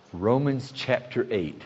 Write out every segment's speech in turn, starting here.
Romans chapter 8.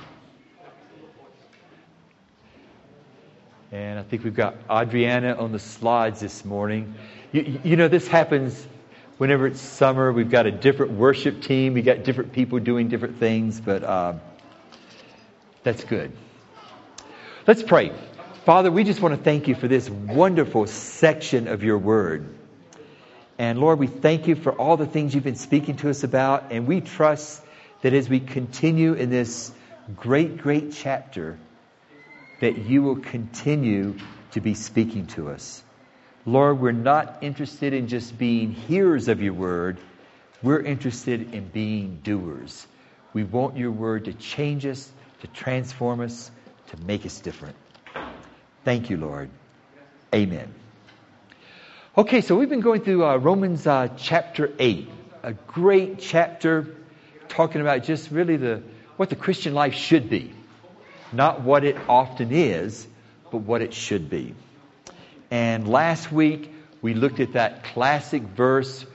And I think we've got Adriana on the slides this morning. You know, this happens whenever it's summer. We've got a different worship team. We've got different people doing different things, but that's good. Let's pray. Father, we just want to thank you for this wonderful section of your word. And Lord, we thank you for all the things you've been speaking to us about. And we trust that as we continue in this great, great chapter, that you will continue to be speaking to us. Lord, we're not interested in just being hearers of your word. We're interested in being doers. We want your word to change us, to transform us, to make us different. Thank you, Lord. Amen. Okay, so we've been going through Romans chapter 8, a great chapter talking about just really what the Christian life should be. Not what it often is, but what it should be. And last week, we looked at that classic verse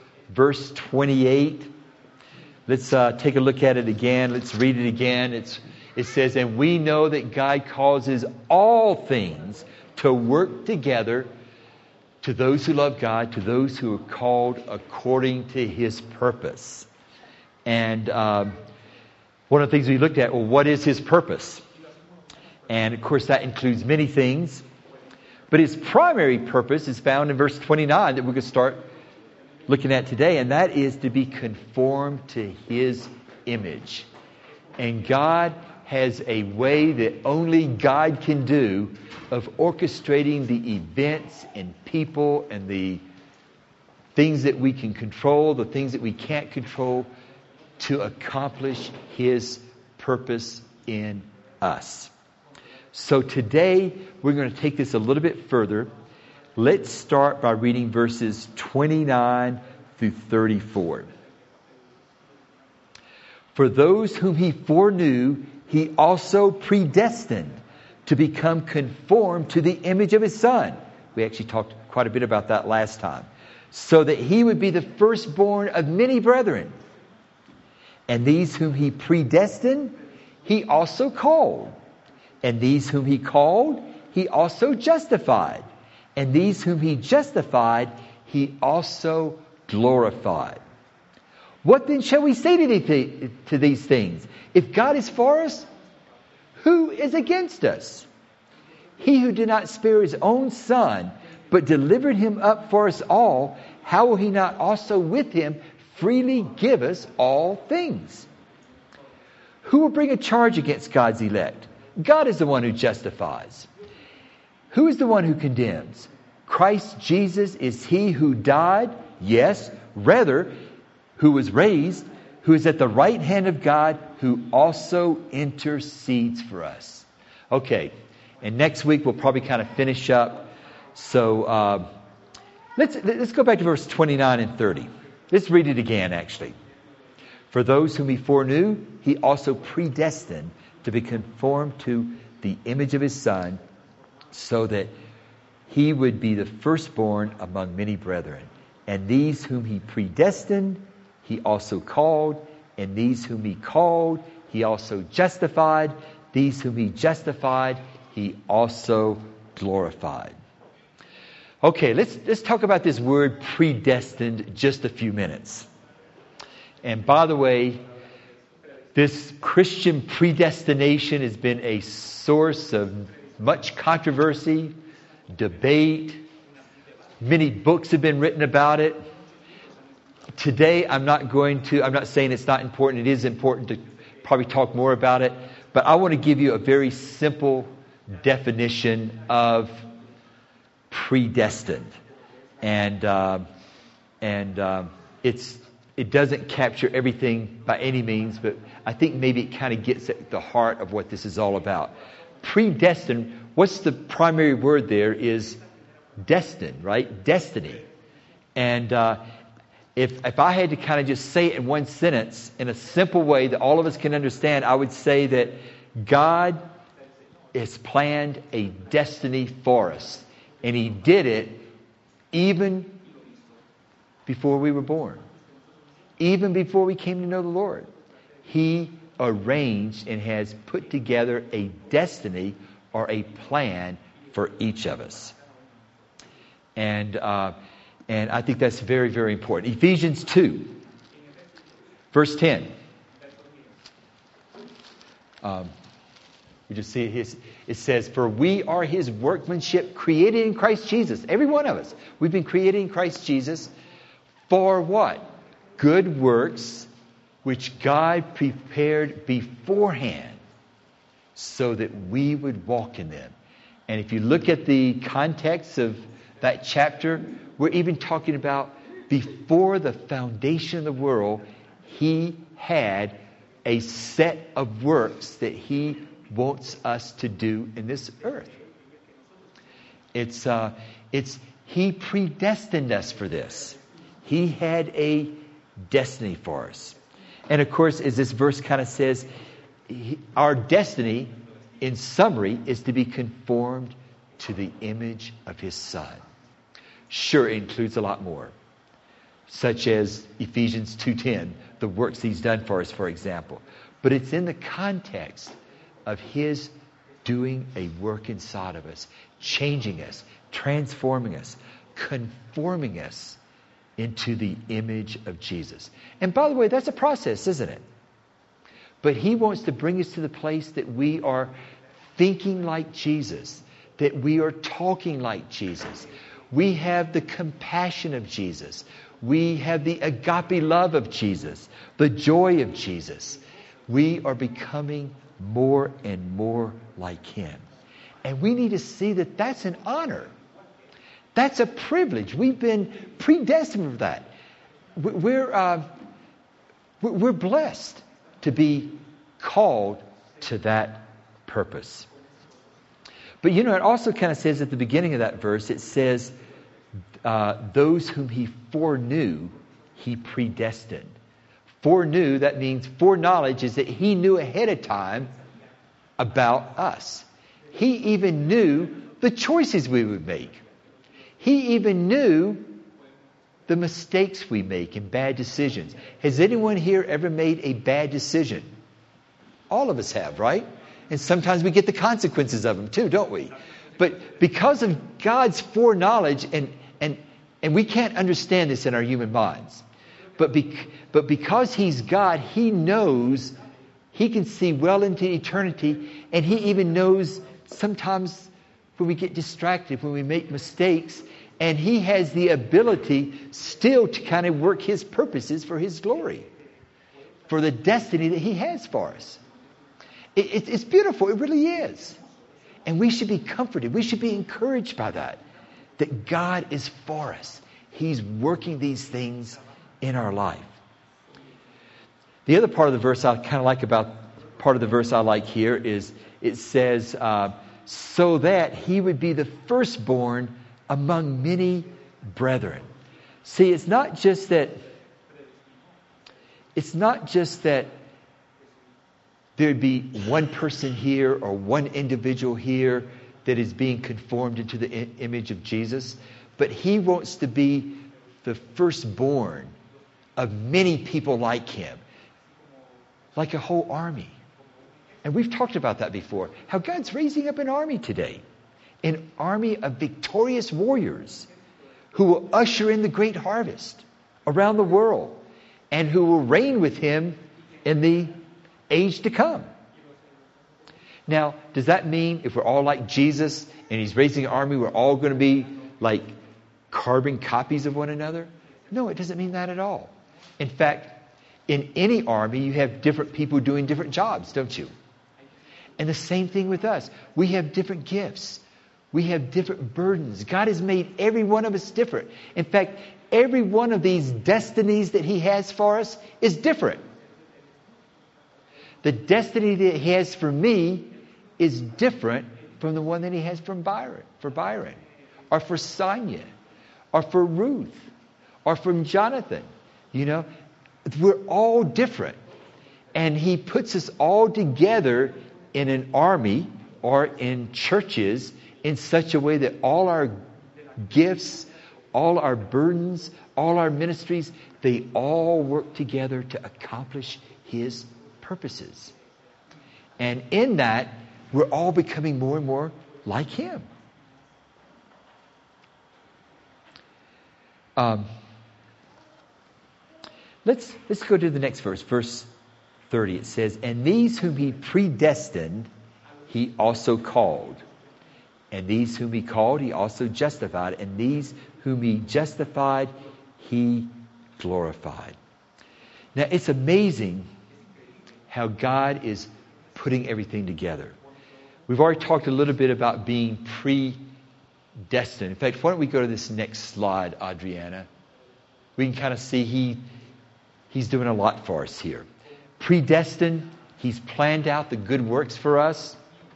28. Let's take a look at it again. Let's read it again. It says, "And we know that God causes all things to work together to those who love God, to those who are called according to His purpose." And one of the things we looked at, well, what is His purpose? And of course, that includes many things. But His primary purpose is found in verse 29 that we're going to start looking at today. And that is to be conformed to His image. And God has a way that only God can do of orchestrating the events and people and the things that we can control, the things that we can't control, to accomplish His purpose in us. So today, we're going to take this a little bit further. Let's start by reading verses 29 through 34. "For those whom He foreknew, He also predestined to become conformed to the image of His Son." We actually talked quite a bit about that last time. "So that He would be the firstborn of many brethren. And these whom He predestined, He also called. And these whom He called, He also justified. And these whom He justified, He also glorified. What then shall we say to these things? If God is for us, who is against us? He who did not spare His own Son, but delivered Him up for us all, how will He not also with Him freely give us all things? Who will bring a charge against God's elect? God is the one who justifies. Who is the one who condemns? Christ Jesus is He who died, yes, rather, who was raised, who is at the right hand of God, who also intercedes for us." Okay, and next week we'll probably kind of finish up. So let's go back to verse 29 and 30. Let's read it again, actually. "For those whom He foreknew, He also predestined to be conformed to the image of His Son, so that He would be the firstborn among many brethren. And these whom He predestined, He also called. And these whom He called, He also justified. These whom He justified, He also glorified." Okay, let's talk about this word predestined just a few minutes. And by the way, this Christian predestination has been a source of much controversy, debate. Many books have been written about it. Today, I'm not saying it's not important. It is important to probably talk more about it. But I want to give you a very simple definition of predestined. It doesn't capture everything by any means, but I think maybe it kind of gets at the heart of what this is all about. Predestined, what's the primary word there is destined, right? Destiny. And if I had to kind of just say it in one sentence, in a simple way that all of us can understand, I would say that God has planned a destiny for us. And He did it even before we were born. Even before we came to know the Lord. He arranged and has put together a destiny or a plan for each of us. And I think that's very, very important. Ephesians 2, verse 10. You just see it says, "For we are His workmanship, created in Christ Jesus." Every one of us. We've been created in Christ Jesus for what? Good works, which God prepared beforehand so that we would walk in them. And if you look at the context of that chapter, we're even talking about before the foundation of the world, He had a set of works that He wants us to do in this earth. He predestined us for this. He had a destiny for us. And of course, as this verse kind of says, our destiny, in summary, is to be conformed to the image of His Son. Sure, it includes a lot more, such as Ephesians 2:10, the works He's done for us, for example. But it's in the context of His doing a work inside of us, changing us, transforming us, conforming us into the image of Jesus. And by the way, that's a process, isn't it? But He wants to bring us to the place that we are thinking like Jesus, that we are talking like Jesus. We have the compassion of Jesus. We have the agape love of Jesus, the joy of Jesus. We are becoming more and more like Him. And we need to see that that's an honor. That's a privilege. We've been predestined for that. We're blessed to be called to that purpose. But it also kind of says at the beginning of that verse, it says, those whom He foreknew, He predestined. Foreknew, that means foreknowledge is that He knew ahead of time about us. He even knew the choices we would make. He even knew the mistakes we make and bad decisions. Has anyone here ever made a bad decision? All of us have, right? And sometimes we get the consequences of them too, don't we? But because of God's foreknowledge, and we can't understand this in our human minds, but because He's God, He knows, He can see well into eternity, and He even knows sometimes when we get distracted, when we make mistakes, and He has the ability still to kind of work His purposes for His glory, for the destiny that He has for us. It's beautiful. It really is. And we should be comforted. We should be encouraged by that God is for us. He's working these things in our life. The other part of the verse I kind of like part of the verse I like here is it says, so that He would be the firstborn among many brethren. See, it's not just that there'd be one person here or one individual here that is being conformed into the image of Jesus, but He wants to be the firstborn of many people like Him, like a whole army. And we've talked about that before, how God's raising up an army today, an army of victorious warriors who will usher in the great harvest around the world and who will reign with Him in the age to come. Now, does that mean if we're all like Jesus and He's raising an army, we're all going to be like carbon copies of one another? No, it doesn't mean that at all. In fact, in any army, you have different people doing different jobs, don't you? And the same thing with us. We have different gifts. We have different burdens. God has made every one of us different. In fact, every one of these destinies that He has for us is different. The destiny that He has for me is different from the one that He has for Byron, or for Sonia, or for Ruth, or from Jonathan. We're all different. And He puts us all together in an army or in churches in such a way that all our gifts, all our burdens, all our ministries, they all work together to accomplish His purpose. purposes. And in that, we're all becoming more and more like Him. Let's go to the next verse. Verse 30. It says, "And these whom He predestined, He also called. And these whom He called, He also justified. And these whom He justified, He glorified." Now, it's amazing how God is putting everything together. We've already talked a little bit about being predestined. In fact, why don't we go to this next slide, Adriana? We can kind of see He's doing a lot for us here. Predestined, He's planned out the good works for us.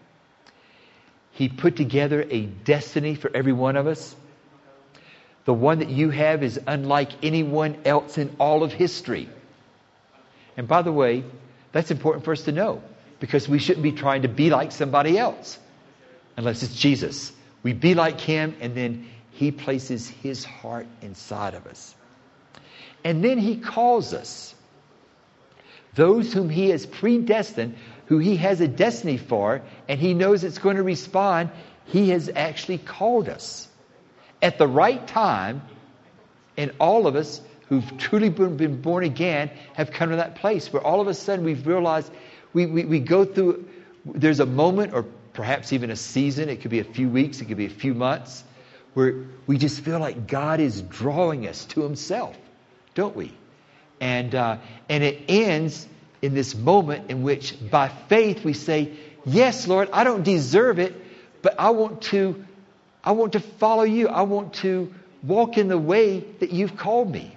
He put together a destiny for every one of us. The one that you have is unlike anyone else in all of history. And by the way, that's important for us to know, because we shouldn't be trying to be like somebody else unless it's Jesus. We be like Him, and then He places His heart inside of us. And then He calls us. Those whom He has predestined, who He has a destiny for, and He knows it's going to respond, He has actually called us at the right time. And all of us who've truly been born again have come to that place where all of a sudden we've realized we go through, there's a moment, or perhaps even a season, it could be a few weeks, it could be a few months, where we just feel like God is drawing us to Himself, don't we? And it ends in this moment in which by faith we say, "Yes, Lord, I don't deserve it, but I want to follow You. I want to walk in the way that You've called me."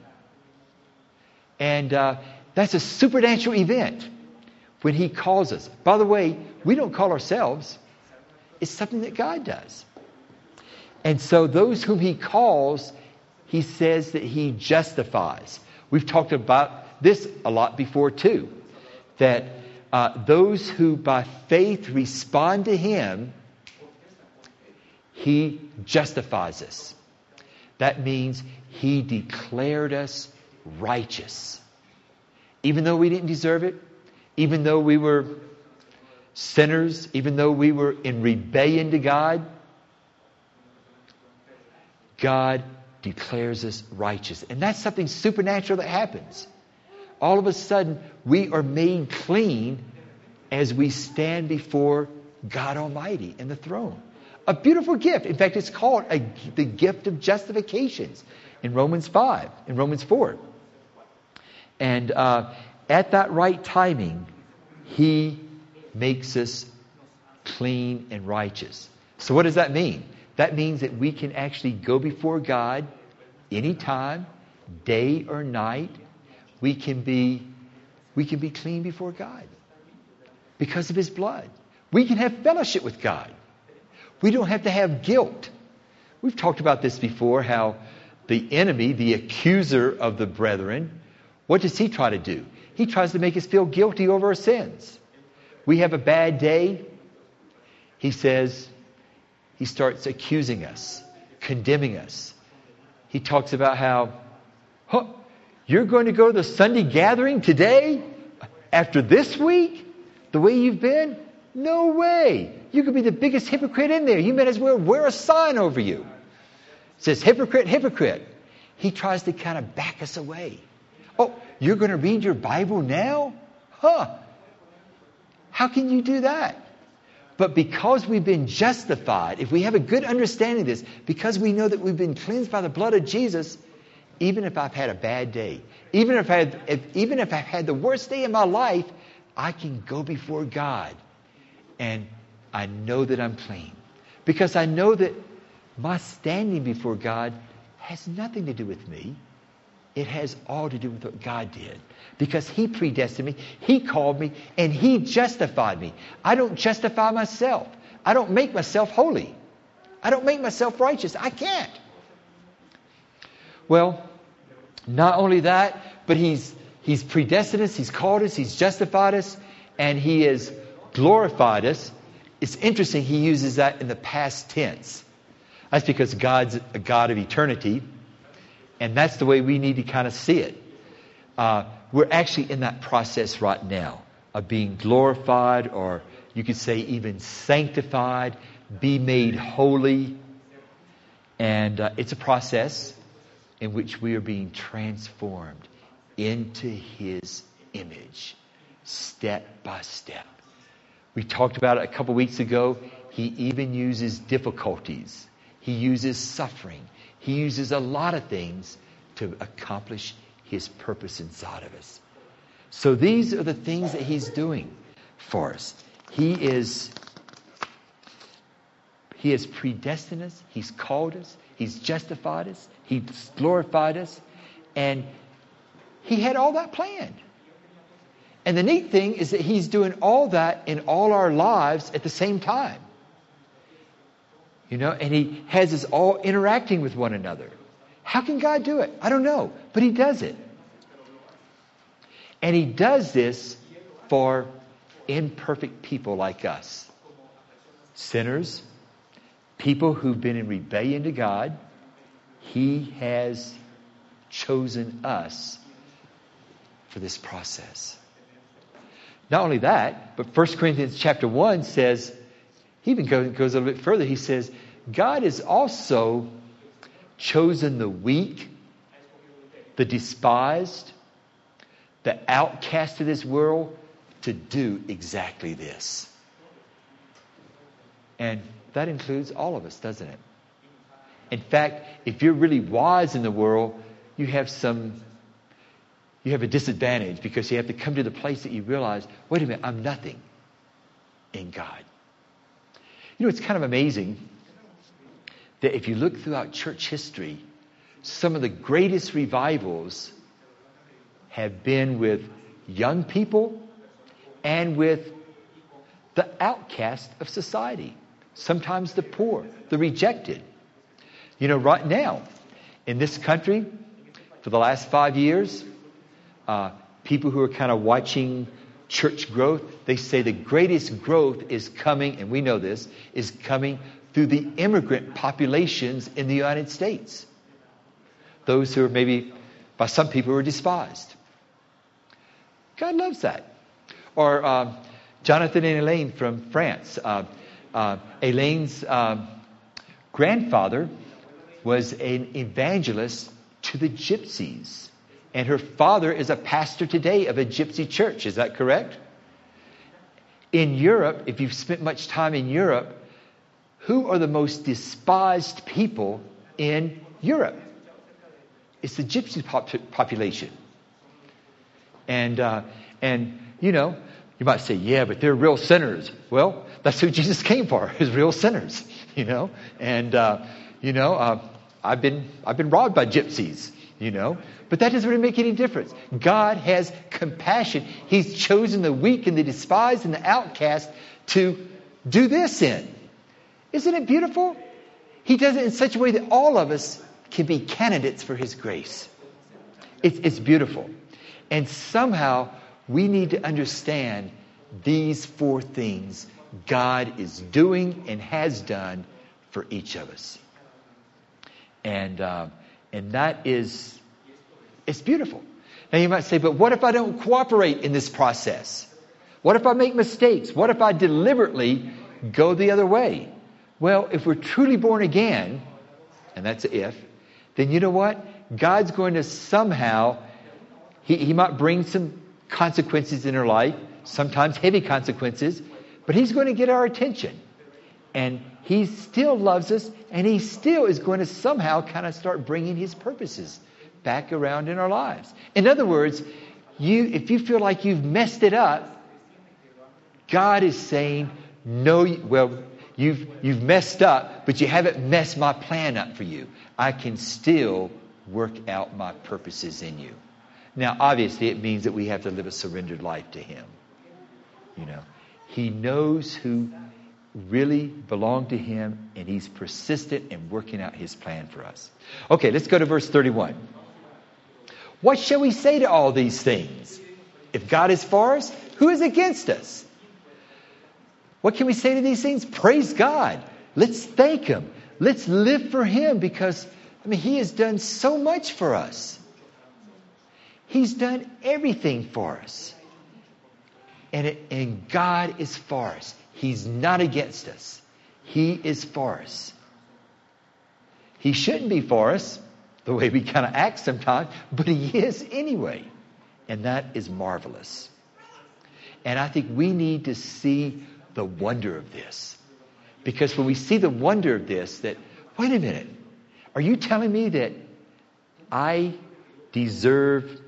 And that's a supernatural event when He calls us. By the way, we don't call ourselves. It's something that God does. And so those whom He calls, He says that He justifies. We've talked about this a lot before too. That those who by faith respond to Him, He justifies us. That means He declared us righteous. Even though we didn't deserve it, even though we were sinners, even though we were in rebellion to God, God declares us righteous. And that's something supernatural that happens. All of a sudden, we are made clean as we stand before God Almighty in the throne. A beautiful gift. In fact, it's called the gift of justifications in Romans 5, in Romans 4. And at that right timing, He makes us clean and righteous. So what does that mean? That means that we can actually go before God anytime, day or night. We can be clean before God because of His blood. We can have fellowship with God. We don't have to have guilt. We've talked about this before, how the enemy, the accuser of the brethren, what does he try to do? He tries to make us feel guilty over our sins. We have a bad day. He starts accusing us, condemning us. He talks about how, you're going to go to the Sunday gathering today? After this week? The way you've been? No way. You could be the biggest hypocrite in there. You might as well wear a sign over you. It says, "Hypocrite, hypocrite." He tries to kind of back us away. Oh, you're going to read your Bible now? How can you do that? But because we've been justified, if we have a good understanding of this, because we know that we've been cleansed by the blood of Jesus, even if I've had a bad day, even if I've had the worst day in my life, I can go before God and I know that I'm clean. Because I know that my standing before God has nothing to do with me. It has all to do with what God did. Because He predestined me, He called me, and He justified me. I don't justify myself. I don't make myself holy. I don't make myself righteous. I can't. Well, not only that, but He's predestined us, He's called us, He's justified us, and He has glorified us. It's interesting He uses that in the past tense. That's because God's a God of eternity, and that's the way we need to kind of see it. We're actually in that process right now. of being glorified, or you could say even sanctified, be made holy. And it's a process in which we are being transformed into His image, step by step. We talked about it a couple weeks ago. He even uses difficulties. He uses suffering. He uses a lot of things to accomplish His purpose inside of us. So these are the things that He's doing for us. He has predestined us. He's called us. He's justified us. He's glorified us. And He had all that planned. And the neat thing is that He's doing all that in all our lives at the same time. And He has us all interacting with one another. How can God do it? I don't know. But He does it. And He does this for imperfect people like us. Sinners, people who've been in rebellion to God. He has chosen us for this process. Not only that, but 1 Corinthians chapter 1 says, he even goes a little bit further. He says, God has also chosen the weak, the despised, the outcast of this world to do exactly this. And that includes all of us, doesn't it? In fact, if you're really wise in the world, you have a disadvantage, because you have to come to the place that you realize, wait a minute, I'm nothing in God. It's kind of amazing that if you look throughout church history, some of the greatest revivals have been with young people and with the outcast of society. Sometimes the poor, the rejected. Right now, in this country, for the last 5 years, people who are kind of watching church growth, they say the greatest growth is coming, and we know this, is coming through the immigrant populations in the United States. Those who are maybe, by some people, are despised. God loves that. Or Jonathan and Elaine from France. Elaine's grandfather was an evangelist to the gypsies. And her father is a pastor today of a gypsy church. Is that correct? In Europe, if you've spent much time in Europe, who are the most despised people in Europe? It's the gypsy population. And you might say, yeah, but they're real sinners. Well, that's who Jesus came for, is real sinners, And, I've been robbed by gypsies, But that doesn't really make any difference. God has compassion. He's chosen the weak and the despised and the outcast to do this in. Isn't it beautiful? He does it in such a way that all of us can be candidates for His grace. It's beautiful. And somehow we need to understand these 4 things God is doing and has done for each of us. And that is, it's beautiful. Now you might say, but what if I don't cooperate in this process? What if I make mistakes? What if I deliberately go the other way? Well, if we're truly born again, and that's an if, then you know what? God's going to somehow, He might bring some consequences in our life, sometimes heavy consequences, but He's going to get our attention. And He still loves us, and He still is going to somehow kind of start bringing His purposes back around in our lives. In other words, if you feel like you've messed it up, God is saying, no, well, you've messed up, but you haven't messed my plan up for you. I can still work out my purposes in you. Now, obviously, it means that we have to live a surrendered life to Him. He knows who really belong to Him, and He's persistent in working out His plan for us. Okay, let's go to verse 31. What shall we say to all these things? If God is for us, who is against us? What can we say to these things? Praise God. Let's thank Him. Let's live for Him, because, He has done so much for us. He's done everything for us. And God is for us. He's not against us. He is for us. He shouldn't be for us, the way we kind of act sometimes, but He is anyway. And that is marvelous. And I think we need to see the wonder of this. Because when we see the wonder of this, that, wait a minute, are you telling me that I deserve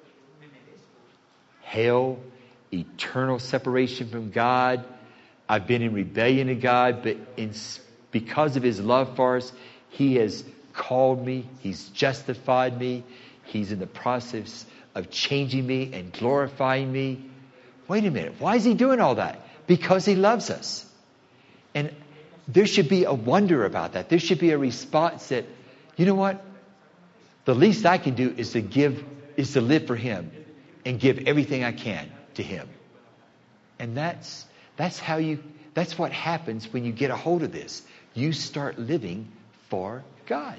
hell, eternal separation from God? I've been in rebellion to God, but because of His love for us, He has called me. He's justified me. He's in the process of changing me and glorifying me. Wait a minute. Why is He doing all that? Because He loves us. And there should be a wonder about that. There should be a response that, you know what? The least I can do is to live for Him and give everything I can to Him. And that's what happens when you get a hold of this. You start living for God.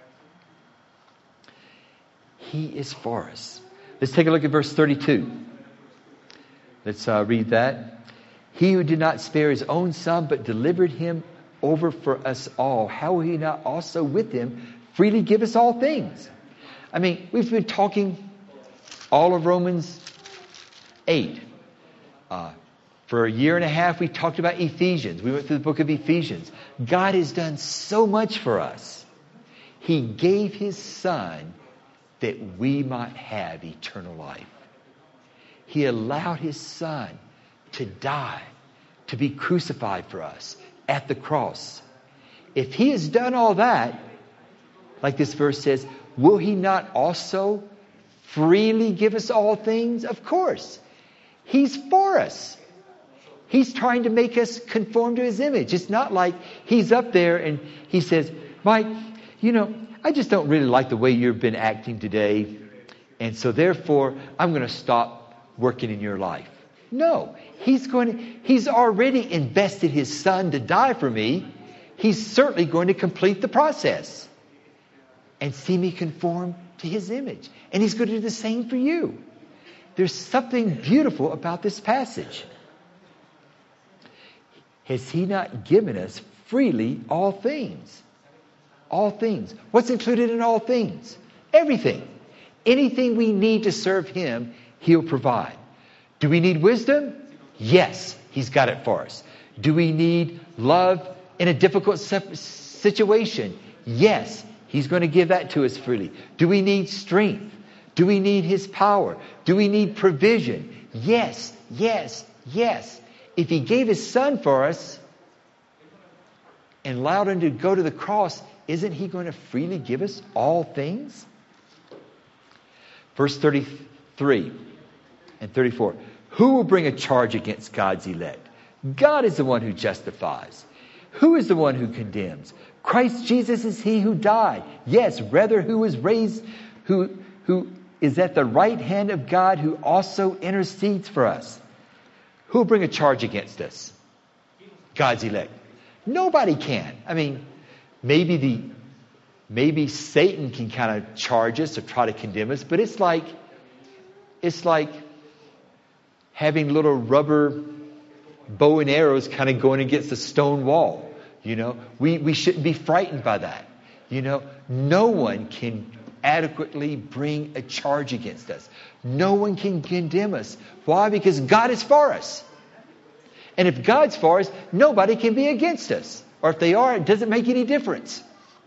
He is for us. Let's take a look at verse 32. Let's read that. He who did not spare His own Son, but delivered Him over for us all, how will He not also with Him freely give us all things? I mean, we've been talking all of Romans 8. For a year and a half, we talked about Ephesians. We went through the book of Ephesians. God has done so much for us. He gave His Son that we might have eternal life. He allowed His Son to die, to be crucified for us at the cross. If He has done all that, like this verse says, will He not also freely give us all things? Of course. He's for us. He's trying to make us conform to His image. It's not like He's up there and He says, Mike, I just don't really like the way you've been acting today. And so therefore, I'm going to stop working in your life. No, He's already invested His Son to die for me. He's certainly going to complete the process and see me conform to His image. And He's going to do the same for you. There's something beautiful about this passage. Has He not given us freely all things? All things. What's included in all things? Everything. Anything we need to serve Him, He'll provide. Do we need wisdom? Yes, He's got it for us. Do we need love in a difficult situation? Yes, He's going to give that to us freely. Do we need strength? Do we need His power? Do we need provision? Yes, yes, yes. If He gave His Son for us and allowed Him to go to the cross, isn't He going to freely give us all things? Verse 33 and 34. Who will bring a charge against God's elect? God is the one who justifies. Who is the one who condemns? Christ Jesus is He who died. Yes, rather who was raised, who is at the right hand of God, who also intercedes for us. Who will bring a charge against us? God's elect. Nobody can. I mean, maybe Satan can kind of charge us or try to condemn us, but it's like having little rubber bow and arrows kind of going against a stone wall. We shouldn't be frightened by that. No one can adequately bring a charge against us. No one can condemn us. Why? Because God is for us. And if God's for us, nobody can be against us. Or if they are, it doesn't make any difference.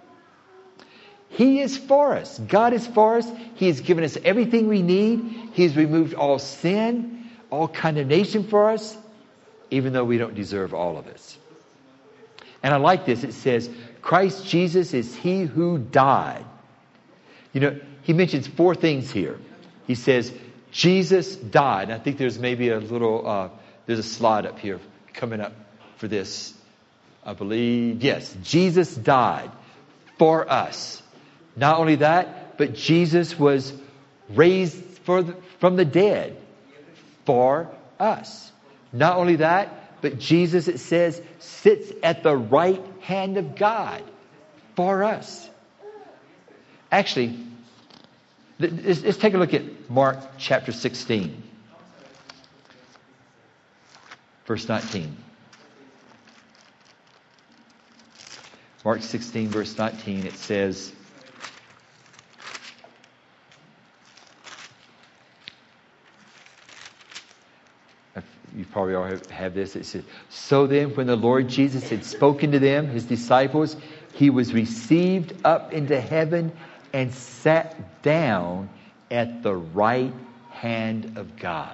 He is for us. God is for us. He has given us everything we need. He has removed all sin, all condemnation for us, even though we don't deserve all of it. And I like this. It says, Christ Jesus is He who died. He mentions 4 things here. He says, Jesus died. And I think there's maybe there's a slide up here coming up for this, I believe. Yes, Jesus died for us. Not only that, but Jesus was raised from the dead for us. Not only that, but Jesus, it says, sits at the right hand of God for us. Actually, let's take a look at Mark chapter 16. verse 19. Mark 16, verse 19, it says, you probably all have this. It says, so then when the Lord Jesus had spoken to them, his disciples, he was received up into heaven and sat down at the right hand of God.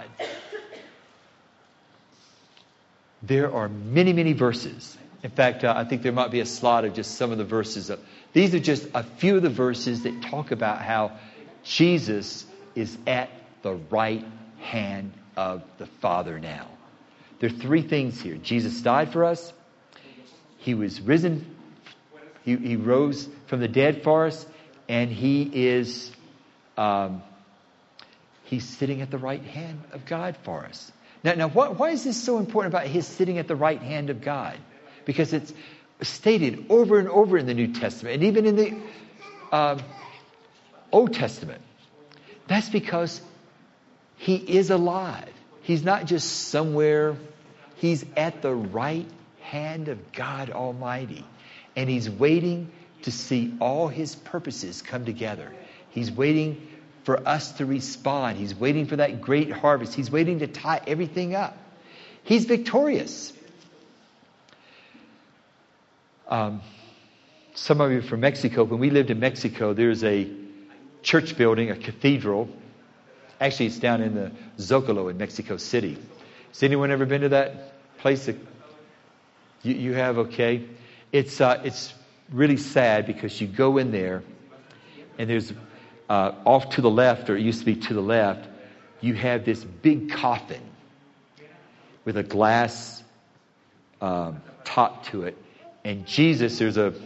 There are many, many verses. In fact, I think there might be a slide of just some of the verses. These are just a few of the verses that talk about how Jesus is at the right hand of the Father now. There are three things here. Jesus died for us. He was risen. He rose from the dead for us. And he is he's sitting at the right hand of God for us. Now, why is this so important about his sitting at the right hand of God? Because it's stated over and over in the New Testament and even in the Old Testament. That's because he is alive. He's not just somewhere. He's at the right hand of God Almighty. And he's waiting to see all his purposes come together. He's waiting for us to respond. He's waiting for that great harvest. He's waiting to tie everything up. He's victorious. Some of you from Mexico, when we lived in Mexico, there's a church building, a cathedral. Actually, it's down in the Zocalo in Mexico City. Has anyone ever been to that place? You have, okay. It's really sad because you go in there and there's off to the left, or it used to be to the left, you have this big coffin with a glass top to it. And Jesus, there's a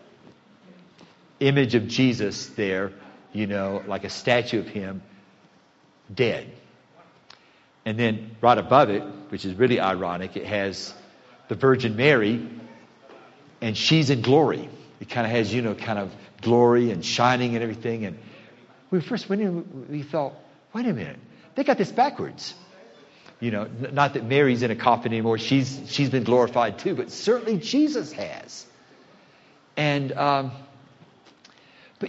image of Jesus there, like a statue of him, dead. And then right above it, which is really ironic, it has the Virgin Mary, and she's in glory. It kind of has, kind of glory and shining and everything. And when we first went in, we thought, wait a minute, they got this backwards. Not that Mary's in a coffin anymore. She's been glorified too, but certainly Jesus has. And, but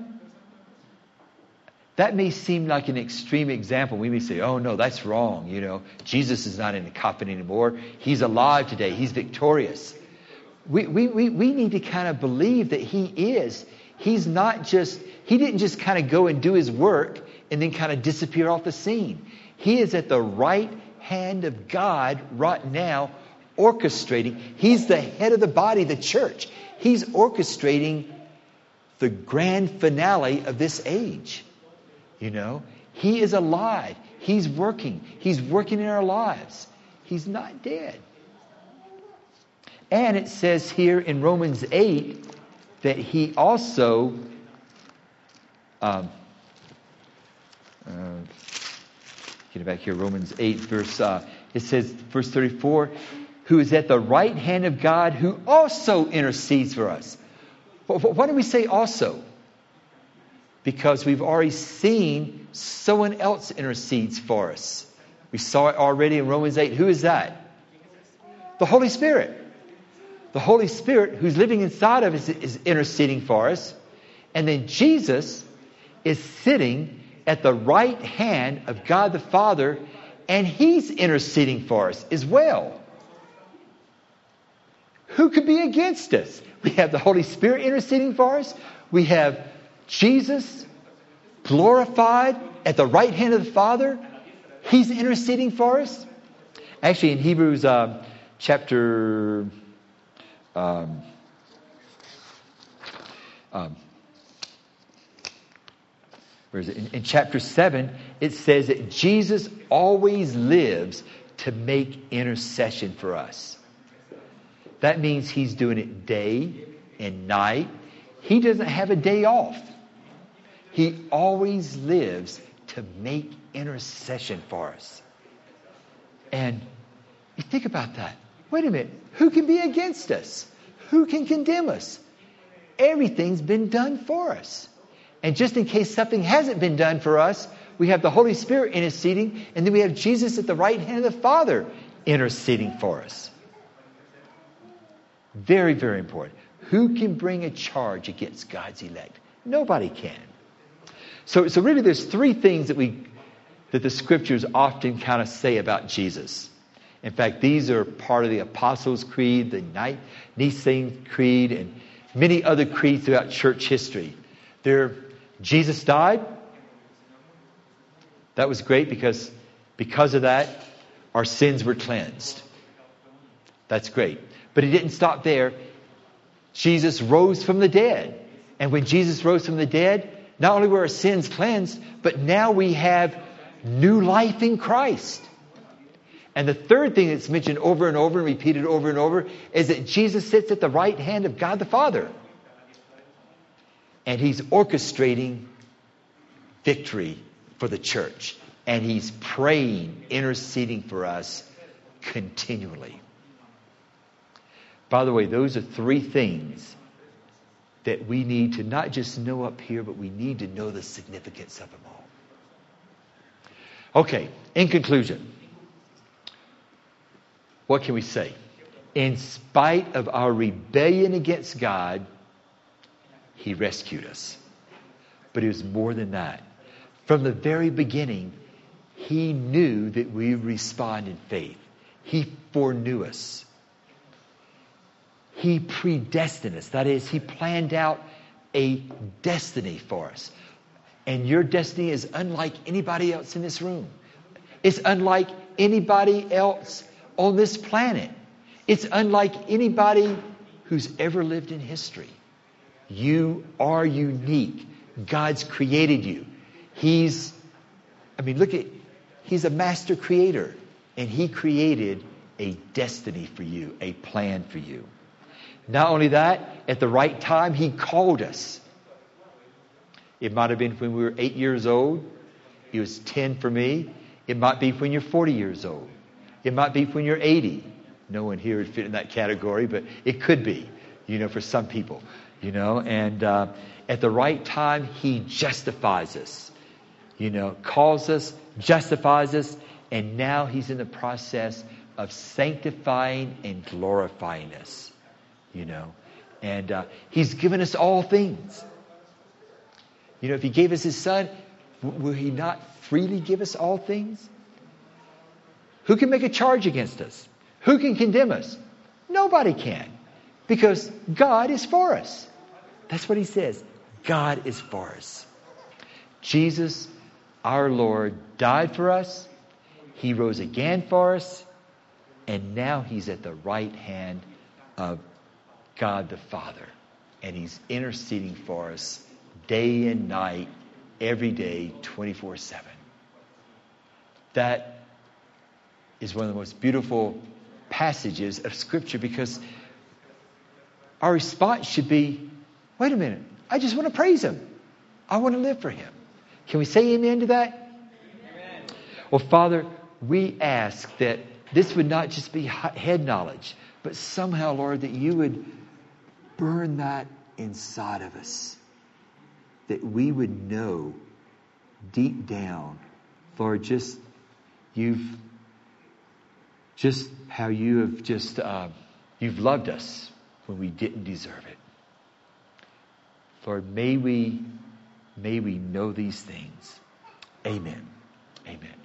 that may seem like an extreme example. We may say, oh no, that's wrong. Jesus is not in a coffin anymore. He's alive today. He's victorious. We need to kind of believe that he is. He didn't just kind of go and do his work and then kind of disappear off the scene. He is at the right hand of God right now, orchestrating. He's the head of the body, the church. He's orchestrating the grand finale of this age. He is alive. He's working. He's working in our lives. He's not dead. And it says here in Romans 8 that he also get it back here, Romans 8, it says, verse 34, who is at the right hand of God, who also intercedes for us. Why do we say also? Because we've already seen someone else intercedes for us. We saw it already in Romans 8. Who is that? The Holy Spirit. The Holy Spirit who's living inside of us is interceding for us. And then Jesus is sitting at the right hand of God the Father, and he's interceding for us as well. Who could be against us? We have the Holy Spirit interceding for us. We have Jesus glorified at the right hand of the Father. He's interceding for us. Actually, in Hebrews chapter where is it? In chapter 7, it says that Jesus always lives to make intercession for us. That means he's doing it day and night. He doesn't have a day off. He always lives to make intercession for us. And you think about that. Wait a minute. Who can be against us? Who can condemn us? Everything's been done for us. And just in case something hasn't been done for us, we have the Holy Spirit interceding, and then we have Jesus at the right hand of the Father interceding for us. Very, very important. Who can bring a charge against God's elect? Nobody can. So really there's three things that the scriptures often kind of say about Jesus. In fact, these are part of the Apostles' Creed, the Nicene Creed, and many other creeds throughout church history. Jesus died. That was great because of that, our sins were cleansed. That's great. But it didn't stop there. Jesus rose from the dead. And when Jesus rose from the dead, not only were our sins cleansed, but now we have new life in Christ. And the third thing that's mentioned over and over and repeated over and over is that Jesus sits at the right hand of God the Father. And He's orchestrating victory for the church. And He's praying, interceding for us continually. By the way, those are three things that we need to not just know up here, but we need to know the significance of them all. Okay, in conclusion, what can we say? In spite of our rebellion against God, He rescued us. But it was more than that. From the very beginning, He knew that we would respond in faith. He foreknew us. He predestined us. That is, He planned out a destiny for us. And your destiny is unlike anybody else in this room. It's unlike anybody else on this planet. It's unlike anybody who's ever lived in history. You are unique. God's created you. He's a master creator. And He created a destiny for you, a plan for you. Not only that, at the right time, He called us. It might have been when we were 8 years old. It was 10 for me. It might be when you're 40 years old. It might be when you're 80. No one here would fit in that category, but it could be, for some people, And at the right time, He justifies us, calls us, justifies us, and now He's in the process of sanctifying and glorifying us. And He's given us all things. If He gave us His Son, will He not freely give us all things? Who can make a charge against us? Who can condemn us? Nobody can. Because God is for us. That's what He says. God is for us. Jesus, our Lord, died for us. He rose again for us. And now He's at the right hand of God the Father. And He's interceding for us day and night, every day, 24/7. That is one of the most beautiful passages of Scripture, because our response should be, wait a minute, I just want to praise Him. I want to live for Him. Can we say amen to that? Amen. Well, Father, we ask that this would not just be head knowledge, but somehow, Lord, that You would burn that inside of us. That we would know deep down, Lord, just how You have You've loved us when we didn't deserve it. Lord, may we know these things. Amen. Amen.